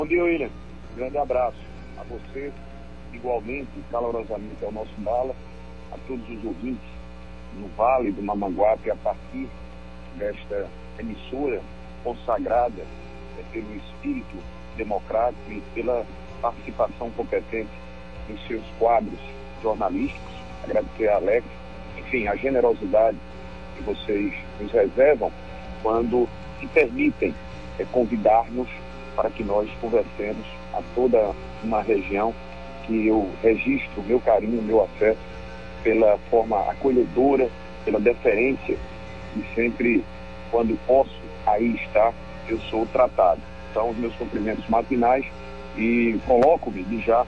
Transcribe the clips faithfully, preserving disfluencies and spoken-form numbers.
Bom dia, William. Grande abraço a você, igualmente, calorosamente ao nosso Bala, a todos os ouvintes no Vale do Mamanguape, a partir desta emissora consagrada é, pelo espírito democrático e pela participação competente em seus quadros jornalísticos. Agradecer a Alex, enfim, a generosidade que vocês nos reservam quando se permitem é, convidar-nos para que nós conversemos a toda uma região que eu registro meu carinho, meu afeto pela forma acolhedora, pela deferência e sempre, quando posso aí estar, eu sou tratado. Então, os meus cumprimentos matinais e coloco-me de já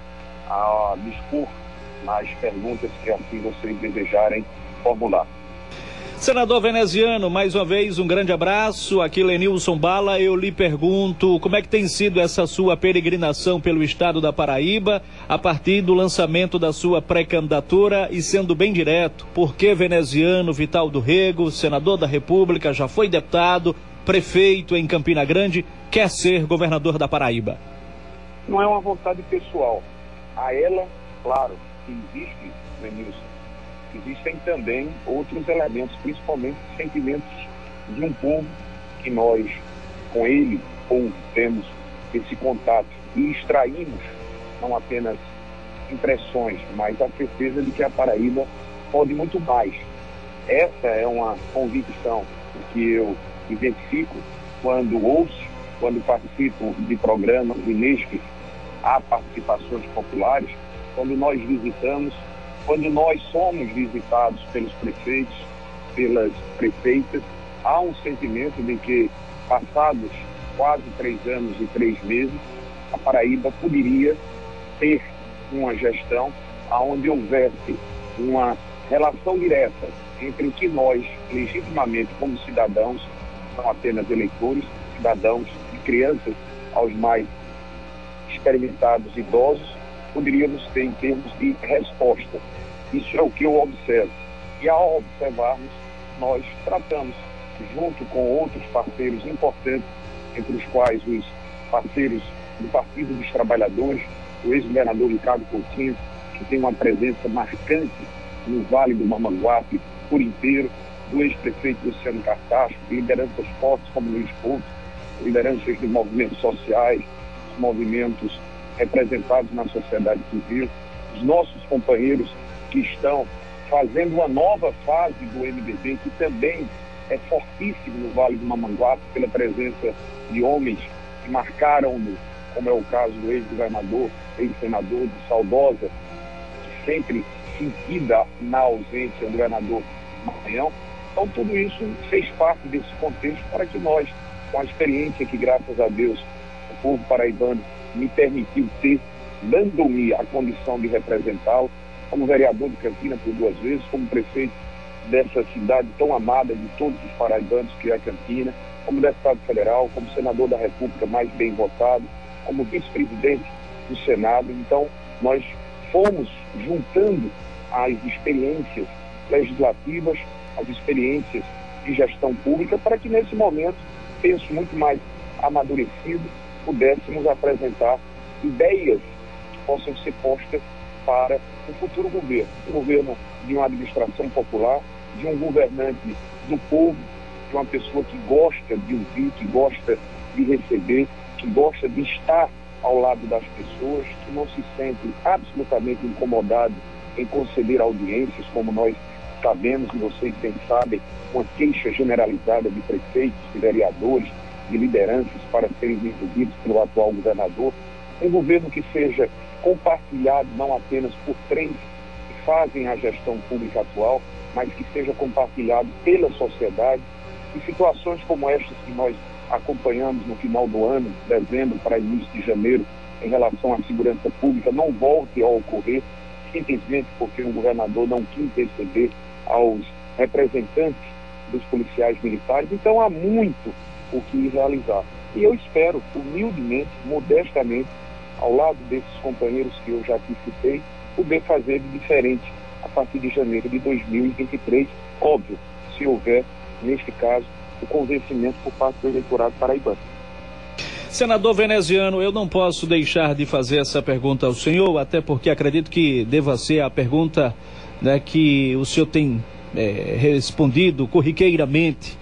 a dispor nas perguntas que assim vocês desejarem formular. Senador veneziano, mais uma vez um grande abraço. Aqui Lenilson Bala, eu lhe pergunto como é que tem sido essa sua peregrinação pelo estado da Paraíba a partir do lançamento da sua pré-candidatura e sendo bem direto, por que veneziano Vital do Rego, senador da República, já foi deputado, prefeito em Campina Grande, quer ser governador da Paraíba? Não é uma vontade pessoal. A ela, claro, que existe, Lenilson, existem também outros elementos, principalmente sentimentos de um povo que nós, com ele, povo, temos esse contato e extraímos não apenas impressões, mas a certeza de que a Paraíba pode muito mais. Essa é uma convicção que eu identifico quando ouço, quando participo de programas e nestes há participações populares, quando nós visitamos, quando nós somos visitados pelos prefeitos, pelas prefeitas, há um sentimento de que, passados quase três anos e três meses, a Paraíba poderia ter uma gestão onde houvesse uma relação direta entre o que nós, legitimamente, como cidadãos, não apenas eleitores, cidadãos e crianças, aos mais experimentados idosos, poderíamos ter em termos de resposta. Isso é o que eu observo. E ao observarmos, nós tratamos, junto com outros parceiros importantes, entre os quais os parceiros do Partido dos Trabalhadores, o ex-governador Ricardo Coutinho, que tem uma presença marcante no Vale do Mamanguape por inteiro, do ex-prefeito Luciano Cartacho, lideranças fortes como Luiz Couto, lideranças de movimentos sociais, movimentos representados na sociedade civil, os nossos companheiros que estão fazendo uma nova fase do M D B, que também é fortíssimo no Vale do Mamanguape, pela presença de homens que marcaram-no, como é o caso do ex-governador, ex-senador de Saudosa, que sempre sentida na ausência do governador Maranhão. Então, tudo isso fez parte desse contexto para que nós, com a experiência que, graças a Deus, o povo paraibano me permitiu ter, dando-me a condição de representá-lo, como vereador de Campina por duas vezes, como prefeito dessa cidade tão amada de todos os paraibanos que é Campina, como deputado federal, como senador da República mais bem votado, como vice-presidente do Senado. Então, nós fomos juntando as experiências legislativas, as experiências de gestão pública, para que nesse momento, penso muito mais amadurecido, pudéssemos apresentar ideias que possam ser postas para o futuro governo, o governo de uma administração popular, de um governante do povo, de uma pessoa que gosta de ouvir, que gosta de receber, que gosta de estar ao lado das pessoas, que não se sente absolutamente incomodado em conceder audiências, como nós sabemos e vocês bem sabem, uma queixa generalizada de prefeitos, de vereadores, de lideranças para serem incluídos pelo atual governador. Um governo que seja compartilhado não apenas por três que fazem a gestão pública atual, mas que seja compartilhado pela sociedade. E situações como estas que nós acompanhamos no final do ano, dezembro para início de janeiro, em relação à segurança pública, não volte a ocorrer, simplesmente porque o governador não quis receber aos representantes dos policiais militares. Então há muito o que realizar. E eu espero, humildemente, modestamente, ao lado desses companheiros que eu já aqui citei, poder fazer de diferente a partir de janeiro de dois mil e vinte e três, óbvio, se houver, neste caso, o convencimento por parte do eleitorado paraibano. Senador veneziano, eu não posso deixar de fazer essa pergunta ao senhor, até porque acredito que deva ser a pergunta, né, que o senhor tem é, respondido corriqueiramente.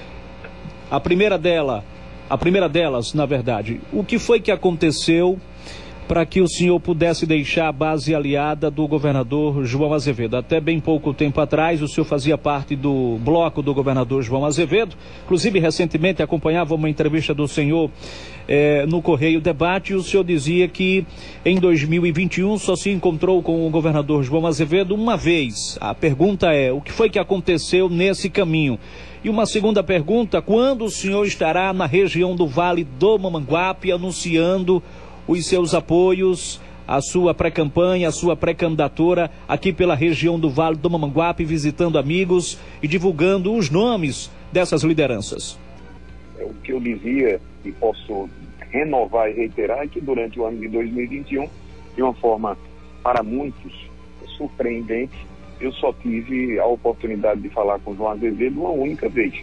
A primeira dela, a primeira delas, na verdade, o que foi que aconteceu para que o senhor pudesse deixar a base aliada do governador João Azevedo? Até bem pouco tempo atrás, o senhor fazia parte do bloco do governador João Azevedo. Inclusive, recentemente, acompanhava uma entrevista do senhor eh, no Correio Debate, e o senhor dizia que em dois mil e vinte e um só se encontrou com o governador João Azevedo uma vez. A pergunta é, o que foi que aconteceu nesse caminho? E uma segunda pergunta, quando o senhor estará na região do Vale do Mamanguape anunciando os seus apoios, a sua pré-campanha, a sua pré-candidatura aqui pela região do Vale do Mamanguape, visitando amigos e divulgando os nomes dessas lideranças? O que eu dizia e posso renovar e reiterar é que durante o ano de dois mil e vinte e um, de uma forma para muitos surpreendente, eu só tive a oportunidade de falar com o João Azevedo uma única vez.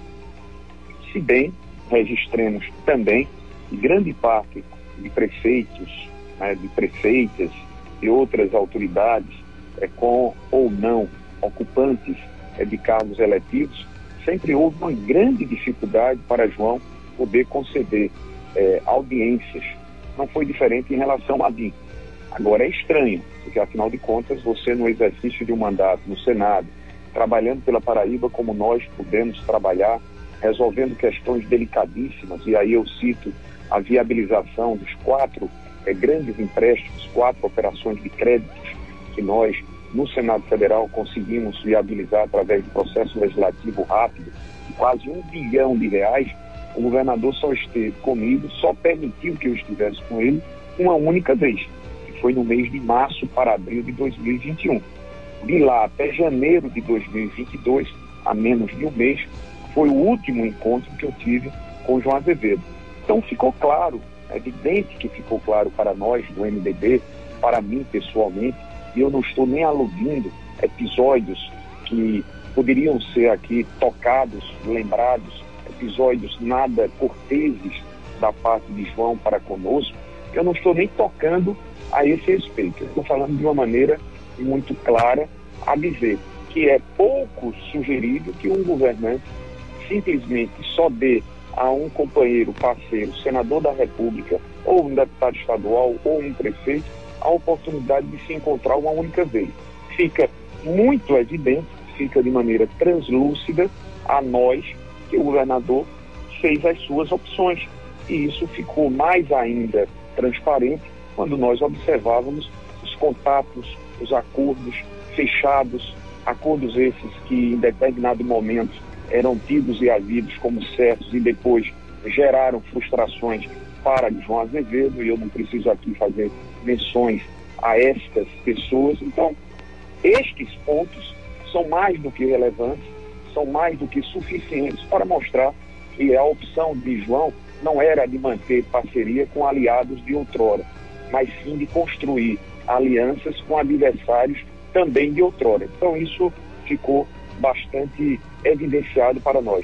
Se bem registremos também que grande parte de prefeitos, né, de prefeitas e outras autoridades, é, com ou não ocupantes é, de cargos eletivos, sempre houve uma grande dificuldade para João poder conceder é, audiências. Não foi diferente em relação a mim. Agora é estranho, porque afinal de contas você, no exercício de um mandato no Senado, trabalhando pela Paraíba como nós pudemos trabalhar, resolvendo questões delicadíssimas, e aí eu cito a viabilização dos quatro é, grandes empréstimos, quatro operações de créditos que nós, no Senado Federal, conseguimos viabilizar através do processo legislativo rápido, de quase um bilhão de reais. O governador só esteve comigo, só permitiu que eu estivesse com ele uma única vez, que foi no mês de março para abril de dois mil e vinte e um. De lá até janeiro de dois mil e vinte e dois, a menos de um mês, foi o último encontro que eu tive com o João Azevedo. Então ficou claro, é evidente que ficou claro para nós do M D B, para mim pessoalmente, e eu não estou nem aludindo episódios que poderiam ser aqui tocados, lembrados, episódios nada corteses da parte de João para conosco, eu não estou nem tocando a esse respeito. Eu estou falando de uma maneira muito clara a dizer que é pouco sugerível que um governante simplesmente só dê a um companheiro, parceiro, senador da República, ou um deputado estadual, ou um prefeito, a oportunidade de se encontrar uma única vez. Fica muito evidente, fica de maneira translúcida a nós que o governador fez as suas opções. E isso ficou mais ainda transparente quando nós observávamos os contatos, os acordos fechados, acordos esses que em determinado momento eram tidos e havidos como certos e depois geraram frustrações para João Azevedo, e eu não preciso aqui fazer menções a estas pessoas. Então, estes pontos são mais do que relevantes, são mais do que suficientes para mostrar que a opção de João não era de manter parceria com aliados de outrora, mas sim de construir alianças com adversários também de outrora. Então isso ficou bastante evidenciado para nós.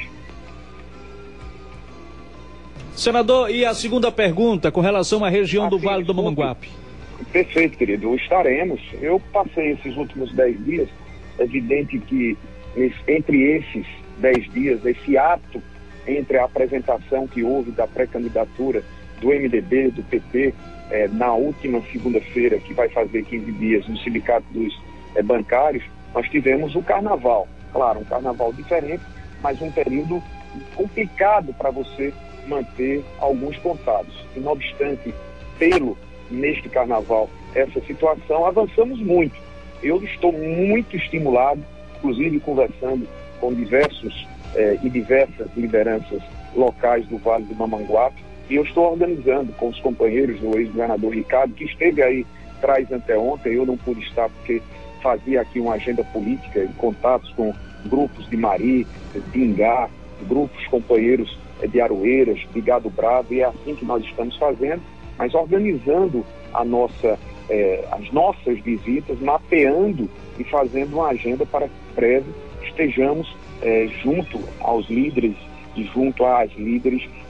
Senador, e a segunda pergunta com relação à região assim, do Vale do Mamanguape? Perfeito, querido. Estaremos. Eu passei esses últimos dez dias, é evidente que entre esses dez dias, esse ato entre a apresentação que houve da pré-candidatura do M D B, do P T, eh, na última segunda-feira, que vai fazer quinze dias no Sindicato dos eh, Bancários, nós tivemos o carnaval. Claro, um carnaval diferente, mas um período complicado para você manter alguns contatos. E, não obstante, pelo neste carnaval, essa situação, avançamos muito. Eu estou muito estimulado, inclusive conversando com diversos eh, e diversas lideranças locais do Vale do Mamanguape, e eu estou organizando com os companheiros do ex-governador Ricardo, que esteve aí atrás anteontem. Eu não pude estar porque fazia aqui uma agenda política em contatos com grupos de Mari, de Ingá, grupos companheiros de Aroeiras, de Gado Bravo, e é assim que nós estamos fazendo, mas organizando a nossa, eh, as nossas visitas, mapeando e fazendo uma agenda para que breve estejamos eh, junto aos líderes e junto às líderes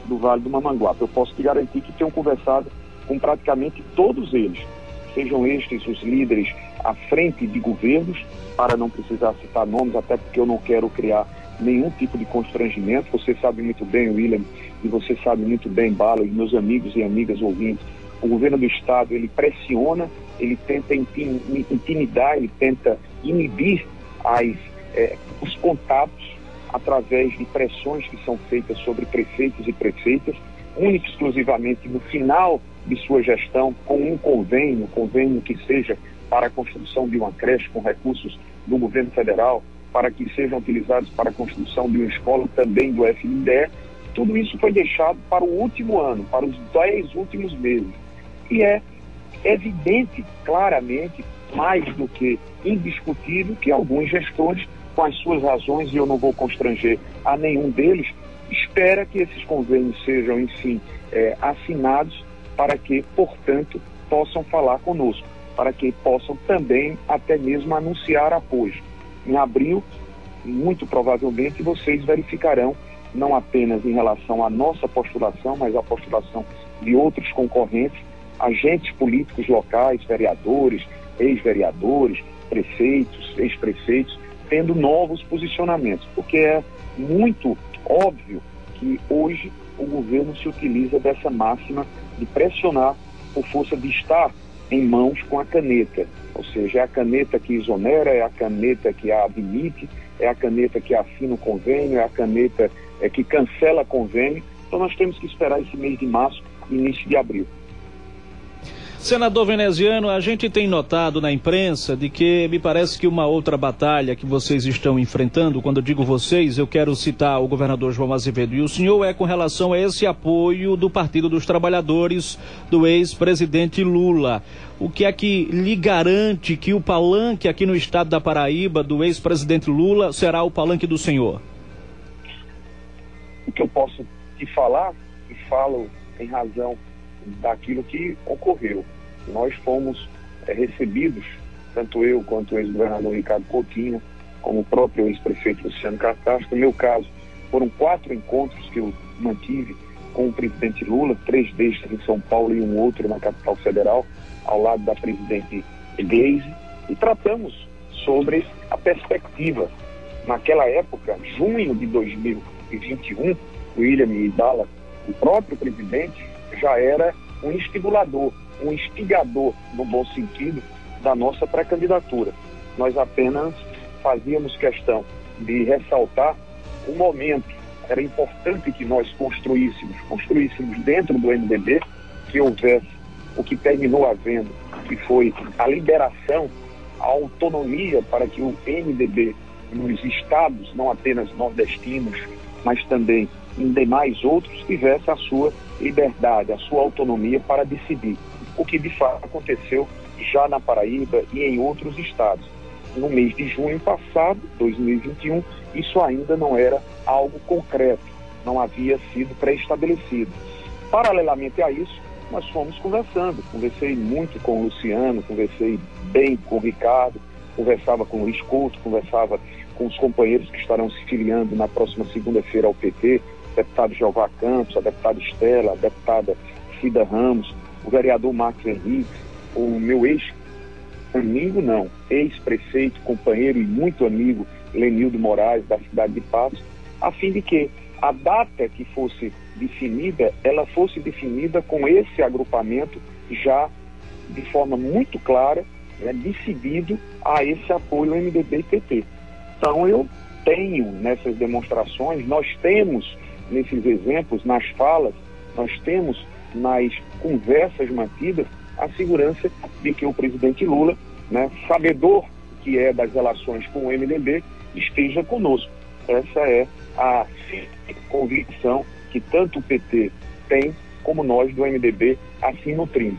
do Vale do Mamanguape. Eu posso te garantir que tenho conversado com praticamente todos eles, sejam estes os líderes à frente de governos, para não precisar citar nomes, até porque eu não quero criar nenhum tipo de constrangimento. Você sabe muito bem, William, e você sabe muito bem, Bala, e meus amigos e amigas ouvintes, o governo do Estado, ele pressiona, ele tenta intimidar, ele tenta inibir as, eh, os contatos através de pressões que são feitas sobre prefeitos e prefeitas, única e exclusivamente no final de sua gestão, com um convênio, convênio que seja para a construção de uma creche com recursos do governo federal, para que sejam utilizados para a construção de uma escola também do F N D E. Tudo isso foi deixado para o último ano, para os dez últimos meses. E é evidente, claramente, mais do que indiscutível, que alguns gestores, com as suas razões, e eu não vou constranger a nenhum deles, espera que esses convênios sejam, enfim, é, assinados para que, portanto, possam falar conosco, para que possam também até mesmo anunciar apoio. Em abril, muito provavelmente, vocês verificarão, não apenas em relação à nossa postulação, mas à postulação de outros concorrentes, agentes políticos locais, vereadores, ex-vereadores, prefeitos, ex-prefeitos, tendo novos posicionamentos, porque é muito óbvio que hoje o governo se utiliza dessa máxima de pressionar por força de estar em mãos com a caneta, ou seja, é a caneta que exonera, é a caneta que a admite, é a caneta que assina o convênio, é a caneta é, que cancela convênio. Então nós temos que esperar esse mês de março, início de abril. Senador Veneziano, a gente tem notado na imprensa de que me parece que uma outra batalha que vocês estão enfrentando, quando eu digo vocês, eu quero citar o governador João Azevedo e o senhor, é com relação a esse apoio do Partido dos Trabalhadores do ex-presidente Lula. O que é que lhe garante que o palanque aqui no estado da Paraíba do ex-presidente Lula será o palanque do senhor? O que eu posso te falar, e falo em razão daquilo que ocorreu. Nós fomos é, recebidos, tanto eu quanto o ex-governador Ricardo Coutinho, como o próprio ex-prefeito Luciano Cartaz. No meu caso, foram quatro encontros que eu mantive com o presidente Lula, três destes em São Paulo e um outro na capital federal, ao lado da presidente Gleisi, e tratamos sobre a perspectiva. Naquela época, junho de dois mil e vinte e um, William e Bala, o próprio presidente já era um estimulador, um instigador, no bom sentido, da nossa pré-candidatura. Nós apenas fazíamos questão de ressaltar o momento. Era importante que nós construíssemos, construíssemos dentro do M D B, que houvesse o que terminou havendo, que foi a liberação, a autonomia para que o M D B nos estados, não apenas nordestinos, mas também em demais outros, tivesse a sua liberdade, a sua autonomia para decidir. O que de fato aconteceu já na Paraíba e em outros estados. No mês de junho passado, dois mil e vinte e um, isso ainda não era algo concreto, não havia sido pré-estabelecido. Paralelamente a isso, nós fomos conversando. Conversei muito com o Luciano, conversei bem com o Ricardo, conversava com o Luiz Couto, conversava com os companheiros que estarão se filiando na próxima segunda-feira ao P T, deputado Jeová Campos, a deputada Estela, a deputada Cida Ramos, o vereador Marcos Henrique, o meu ex-amigo, não, ex-prefeito, companheiro e muito amigo, Lenildo Moraes, da cidade de Patos, a fim de que a data que fosse definida, ela fosse definida com esse agrupamento já de forma muito clara, né, decidido a esse apoio M D B e P T. Então eu tenho nessas demonstrações, nós temos nesses exemplos, nas falas, nós temos nas conversas mantidas a segurança de que o presidente Lula, né, sabedor que é das relações com o M D B, esteja conosco. Essa é a convicção que tanto o P T tem, como nós do M D B assim nutrimos.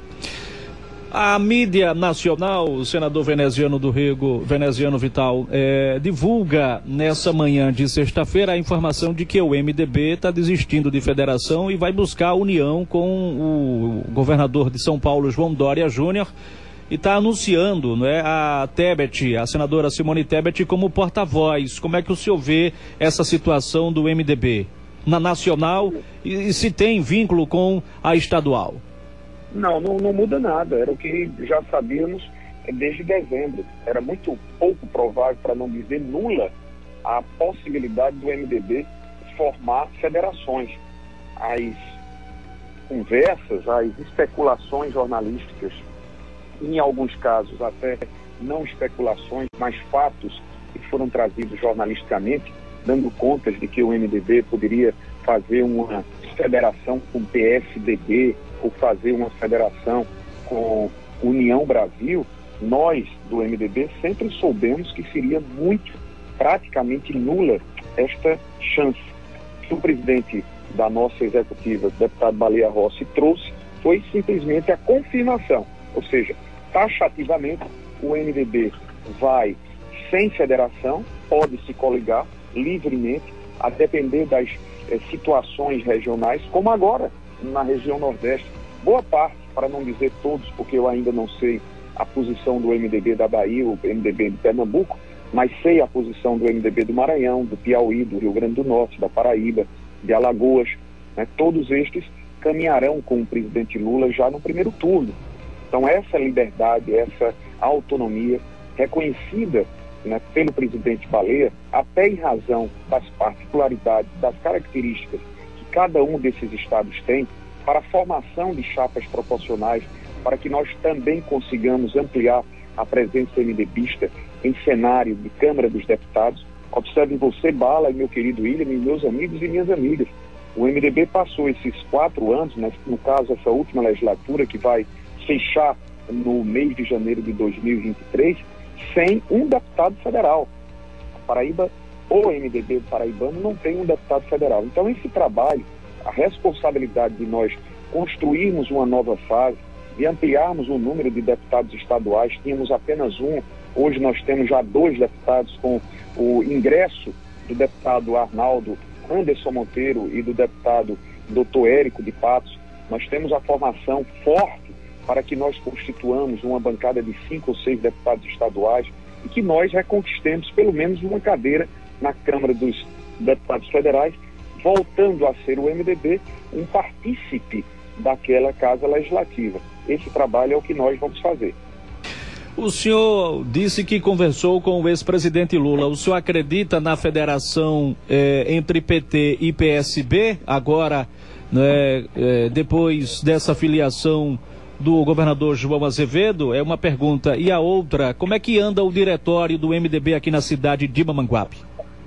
A mídia nacional, o senador veneziano do Rego, Veneziano Vital, é, divulga nessa manhã de sexta-feira a informação de que o M D B está desistindo de federação e vai buscar a união com o governador de São Paulo, João Dória Júnior, e está anunciando, né, a Tebet, a senadora Simone Tebet, como porta-voz. Como é que o senhor vê essa situação do M D B? na nacional e, e se tem vínculo com a estadual? Não, não, não muda nada. Era o que já sabíamos desde dezembro. Era muito pouco provável, para não dizer nula, a possibilidade do M D B formar federações. As conversas, as especulações jornalísticas, em alguns casos até não especulações, mas fatos que foram trazidos jornalisticamente, dando contas de que o M D B poderia fazer uma federação com o P S D B ou fazer uma federação com União Brasil. Nós, do M D B, sempre soubemos que seria muito, praticamente nula, esta chance. O que o presidente da nossa executiva, o deputado Baleia Rossi, trouxe foi simplesmente a confirmação, ou seja, taxativamente o M D B vai sem federação, pode se coligar livremente, a depender das eh, situações regionais, como agora na região Nordeste. Boa parte, para não dizer todos, porque eu ainda não sei a posição do M D B da Bahia, o M D B de Pernambuco, mas sei a posição do M D B do Maranhão, do Piauí, do Rio Grande do Norte, da Paraíba, de Alagoas, né? Todos estes caminharão com o presidente Lula já no primeiro turno. Então essa liberdade, essa autonomia reconhecida, né, pelo presidente Baleia, até em razão das particularidades, das características que cada um desses estados tem, para a formação de chapas proporcionais, para que nós também consigamos ampliar a presença MDBista em cenário de Câmara dos Deputados. Observe você, Bala, e meu querido William, e meus amigos e minhas amigas. O M D B passou esses quatro anos, né, no caso essa última legislatura, que vai fechar no mês de janeiro de dois mil e vinte e três, sem um deputado federal. A Paraíba, ou M D B paraibano, não tem um deputado federal. Então esse trabalho, a responsabilidade de nós construirmos uma nova fase, de ampliarmos o número de deputados estaduais, tínhamos apenas um, hoje nós temos já dois deputados, com o ingresso do deputado Arnaldo Anderson Monteiro e do deputado doutor Érico de Patos. Nós temos a formação forte para que nós constituamos uma bancada de cinco ou seis deputados estaduais e que nós reconquistemos pelo menos uma cadeira na Câmara dos Deputados Federais, voltando a ser o M D B um partícipe daquela casa legislativa. Esse trabalho é o que nós vamos fazer. O senhor disse que conversou com o ex-presidente Lula. O senhor acredita na federação eh, entre P T e P S B, agora, né, eh, depois dessa filiação do governador João Azevedo? É uma pergunta. E a outra, como é que anda o diretório do M D B aqui na cidade de Mamanguape?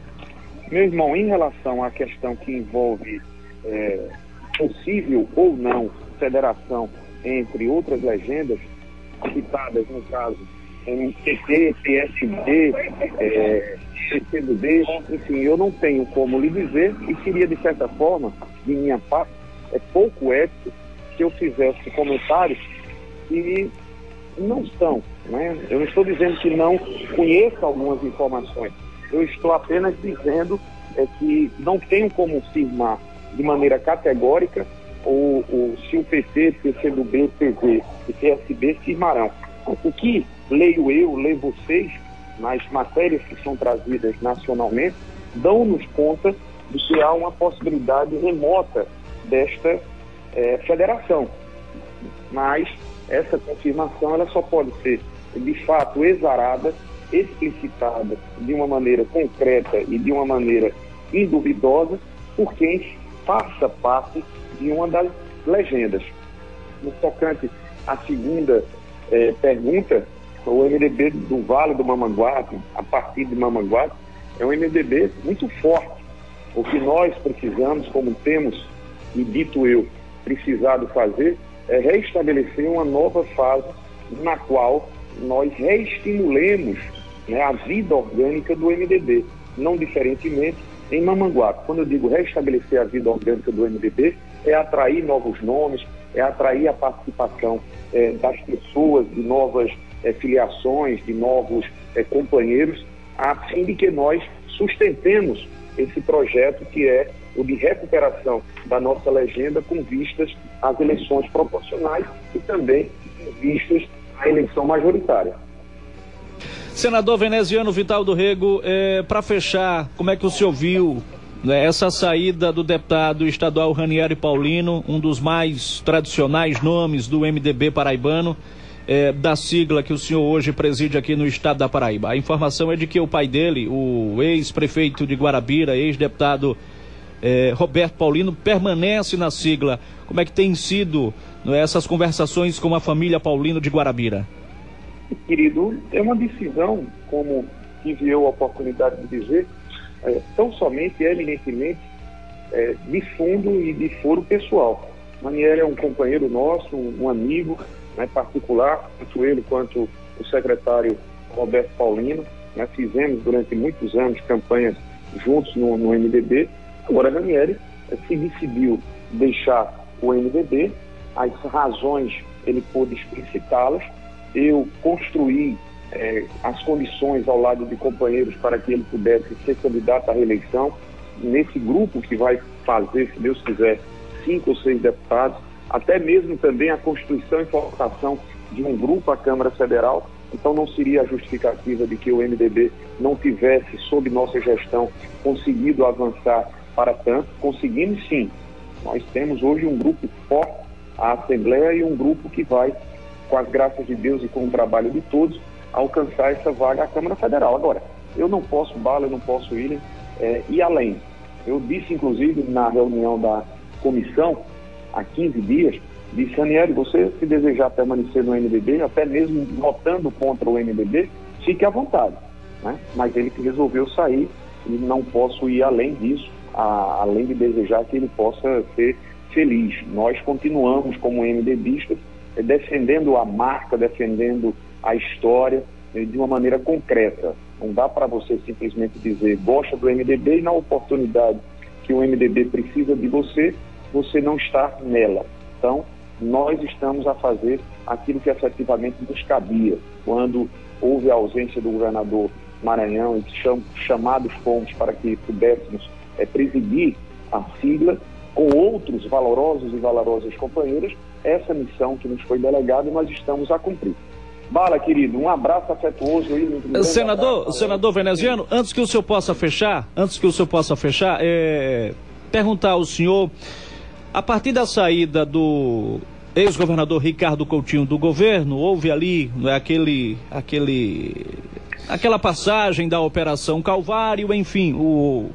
Meu irmão, em relação à questão que envolve é, possível ou não federação entre outras legendas, citadas no caso em P T, P S B, é, P C do B, enfim, eu não tenho como lhe dizer, e seria de certa forma, de minha parte, é pouco ético que eu fizesse comentários que não são, né? Eu não estou dizendo que não conheço algumas informações, eu estou apenas dizendo é, que não tenho como afirmar de maneira categórica ou, ou se o P T, P C do B, P V e P S B firmarão. O que leio eu, leio vocês, nas matérias que são trazidas nacionalmente, dão-nos conta de que há uma possibilidade remota desta é, federação. Mas essa confirmação ela só pode ser, de fato, exarada, explicitada de uma maneira concreta e de uma maneira indubidosa por quem faça parte de uma das legendas. No tocante à segunda eh, pergunta, o M D B do Vale do Mamanguape, a partir de Mamanguape, é um M D B muito forte. O que nós precisamos, como temos, e dito eu, precisado fazer, é reestabelecer uma nova fase na qual nós reestimulemos, né, a vida orgânica do M D B, não diferentemente em Mamanguape. Quando eu digo restabelecer a vida orgânica do M D B, é atrair novos nomes, é atrair a participação é, das pessoas, de novas é, filiações, de novos é, companheiros, a fim de que nós sustentemos esse projeto que é o de recuperação da nossa legenda com vistas às eleições proporcionais e também com vistas à eleição majoritária. Senador veneziano Vital do Rego, é, para fechar, como é que o senhor viu né, essa saída do deputado estadual Ranieri Paulino, um dos mais tradicionais nomes do M D B paraibano, é, da sigla que o senhor hoje preside aqui no estado da Paraíba. A informação é de que o pai dele, o ex-prefeito de Guarabira, ex-deputado é, Roberto Paulino, permanece na sigla. Como é que tem sido, né, essas conversações com a família Paulino de Guarabira? Querido, é uma decisão, como tive eu a oportunidade de dizer, é, tão somente, eminentemente, é, de fundo e de foro pessoal. Ranieri é um companheiro nosso, um, um amigo, né, particular, tanto ele quanto o secretário Roberto Paulino, né, fizemos durante muitos anos campanhas juntos no, no M D B. Agora, Ranieri é, se decidiu deixar o M D B, as razões ele pôde explicitá-las, eu construí é, as condições ao lado de companheiros para que ele pudesse ser candidato à reeleição, nesse grupo que vai fazer, se Deus quiser, cinco ou seis deputados, até mesmo também a constituição e formação de um grupo à Câmara Federal. Então não seria a justificativa de que o M D B não tivesse, sob nossa gestão, conseguido avançar para tanto. Conseguimos sim. Nós temos hoje um grupo forte, a Assembleia, e um grupo que vai, com as graças de Deus e com o trabalho de todos, alcançar essa vaga à Câmara Federal. Agora, eu não posso, Bala, eu não posso ir, é, ir além. Eu disse, inclusive, na reunião da comissão, há quinze dias, disse: Ranieri, você, se desejar permanecer no M D B, até mesmo votando contra o M D B, fique à vontade, né? Mas ele que resolveu sair, e não posso ir além disso, a, além de desejar que ele possa ser feliz. Nós continuamos como MDBistas, defendendo a marca, defendendo a história de uma maneira concreta. Não dá para você simplesmente dizer gosta do M D B e na oportunidade que o M D B precisa de você, você não está nela. Então, nós estamos a fazer aquilo que efetivamente nos cabia. Quando houve a ausência do governador Maranhão e cham, chamados fomos para que pudéssemos é, presidir a sigla com outros valorosos e valorosas companheiras, essa missão que nos foi delegada nós estamos a cumprir. Bala, querido, um abraço afetuoso aí. Um senador, abraço, senador veneziano, antes que o senhor possa fechar, antes que o senhor possa fechar, é, perguntar ao senhor, a partir da saída do ex-governador Ricardo Coutinho do governo, houve ali, não é, aquele, aquele, aquela passagem da Operação Calvário, enfim, o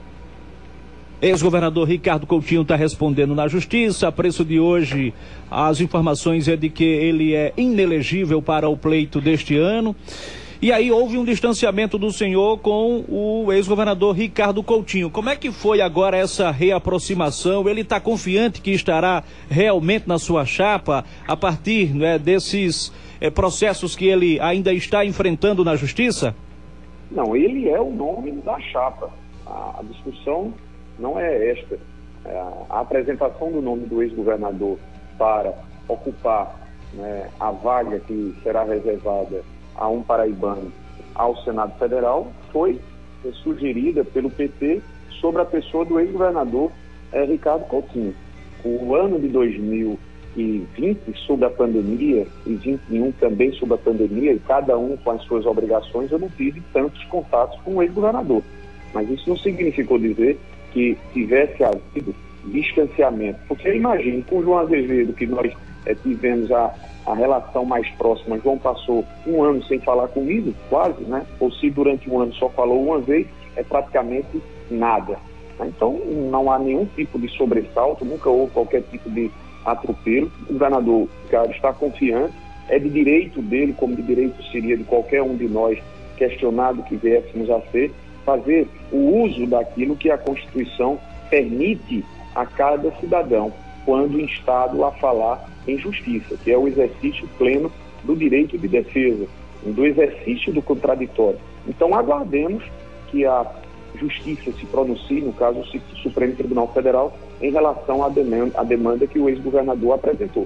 ex-governador Ricardo Coutinho está respondendo na justiça. A preço de hoje, as informações é de que ele é inelegível para o pleito deste ano. E aí houve um distanciamento do senhor com o ex-governador Ricardo Coutinho. Como é que foi agora essa reaproximação? Ele está confiante que estará realmente na sua chapa a partir, né, desses é, processos que ele ainda está enfrentando na justiça? Não, ele é o nome da chapa. A, a discussão não é esta. É, a apresentação do nome do ex-governador para ocupar, né, a vaga que será reservada a um paraibano ao Senado Federal foi sugerida pelo P T sobre a pessoa do ex-governador eh, Ricardo Coutinho. O ano de dois mil e vinte, sob a pandemia, e vinte e um também sob a pandemia, e cada um com as suas obrigações, eu não tive tantos contatos com o ex-governador. Mas isso não significou dizer que tivesse havido distanciamento. Porque imagine, com o João Azevedo, que nós eh, tivemos a a relação mais próxima, João passou um ano sem falar comigo, quase, né? Ou se durante um ano só falou uma vez, é praticamente nada. Então, não há nenhum tipo de sobressalto, nunca houve qualquer tipo de atropelo. O governador Ricardo está confiante, é de direito dele, como de direito seria de qualquer um de nós, questionado que viéssemos a ser, fazer o uso daquilo que a Constituição permite a cada cidadão, quando instado a falar em justiça, que é o exercício pleno do direito de defesa, do exercício do contraditório. Então, aguardemos que a justiça se pronuncie, no caso, o Supremo Tribunal Federal, em relação à demanda, à demanda que o ex-governador apresentou.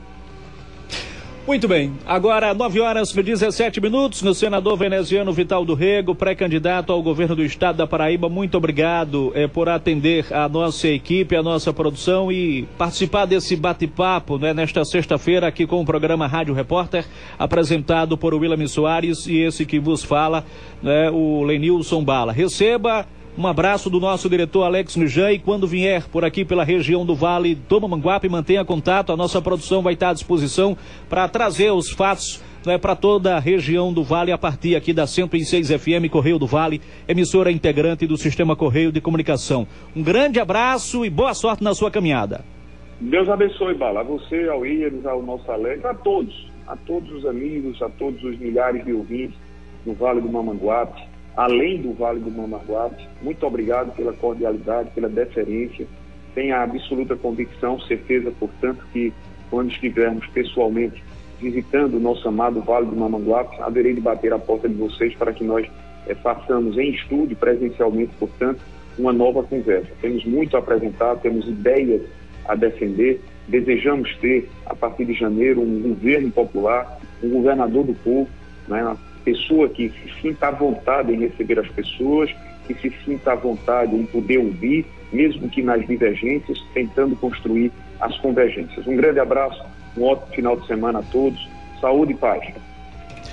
Muito bem, agora nove horas e dezessete minutos, no senador veneziano Vital do Rego, pré-candidato ao governo do estado da Paraíba. Muito obrigado eh, por atender a nossa equipe, a nossa produção e participar desse bate-papo, né, nesta sexta-feira aqui com o programa Rádio Repórter, apresentado por William Soares e esse que vos fala, né, o Lenilson Bala. Receba Um abraço do nosso diretor Alex Nujan, e quando vier por aqui pela região do Vale do Mamanguape, mantenha contato, a nossa produção vai estar à disposição para trazer os fatos, né, para toda a região do Vale, a partir aqui da cento e seis F M Correio do Vale, emissora integrante do Sistema Correio de Comunicação. Um grande abraço e boa sorte na sua caminhada. Deus abençoe, Bala, a você, ao Iris, ao nosso Alex, a todos, a todos os amigos, a todos os milhares de ouvintes do Vale do Mamanguape, além do Vale do Mamanguape. Muito obrigado pela cordialidade, pela deferência. Tenho a absoluta convicção, certeza, portanto, que quando estivermos pessoalmente visitando o nosso amado Vale do Mamanguape, haverei de bater a porta de vocês para que nós é, façamos em estúdio, presencialmente, portanto, uma nova conversa. Temos muito a apresentar, temos ideias a defender, desejamos ter, a partir de janeiro, um governo popular, um governador do povo, né, uma pessoa que se sinta à vontade em receber as pessoas, que se sinta à vontade em poder ouvir, mesmo que nas divergências, tentando construir as convergências. Um grande abraço, um ótimo final de semana a todos, saúde e paz.